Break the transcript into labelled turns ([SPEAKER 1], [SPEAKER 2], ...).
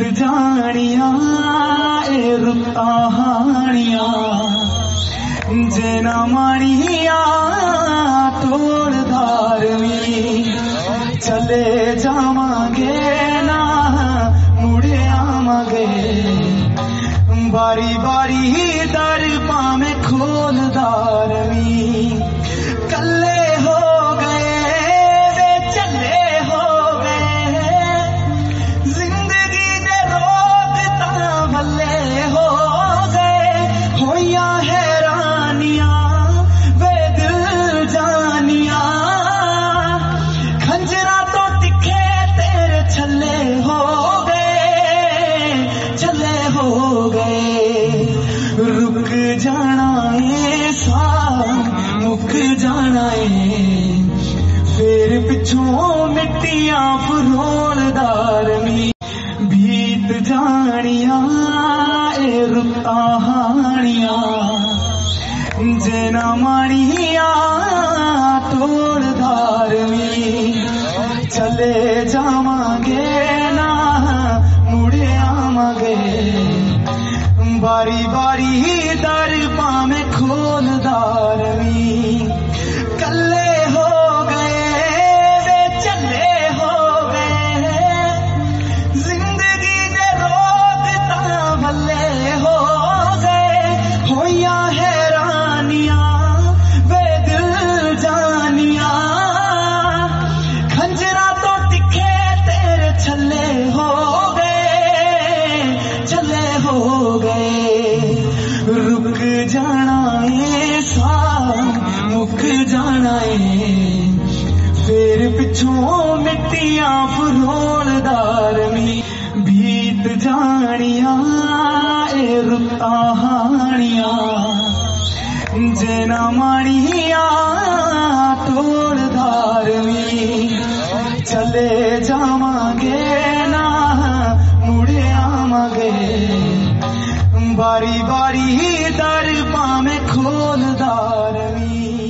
[SPEAKER 1] जानिया ए रुता हानिया जेना मानिया तोड़ धारवी चले जावांगे ना मुड़े आवांगे बारी बारी दर पावे खोल दारवी कल्ले हो गए वे चले हो गए जिंदगी दे रोग ता भले हो गए होया हैरानिया वे दिल जानिया खंजरा तो तिखे तेरे छले हो गए रुक जाना है सा मुक जाना है फिर पिछों मिट्टियां फरोल दारवी बीत जानिया ए रुता हानिया जेना मानिया तोड़ धारवी चले जावांगे ना मुड़े आवांगे बारी बारी दर पावे खोल दारवी कल्ले हो गए वे चले हो गए जिंदगी दे रोग ता भले हो गए होया हैरानिया वे दिल जानिया खंजरा तो तिखे तेरे छले हो गए रुक जाना है सा मुक जाना है फिर पिछों मिट्टियां फरोल दारवी बीत जानिया ए रुता हानिया जेना मानिया तोड़ धारवी चले जावांगे ना मुड़े आवांगे बारी बारी दर पावे खोल दारवी।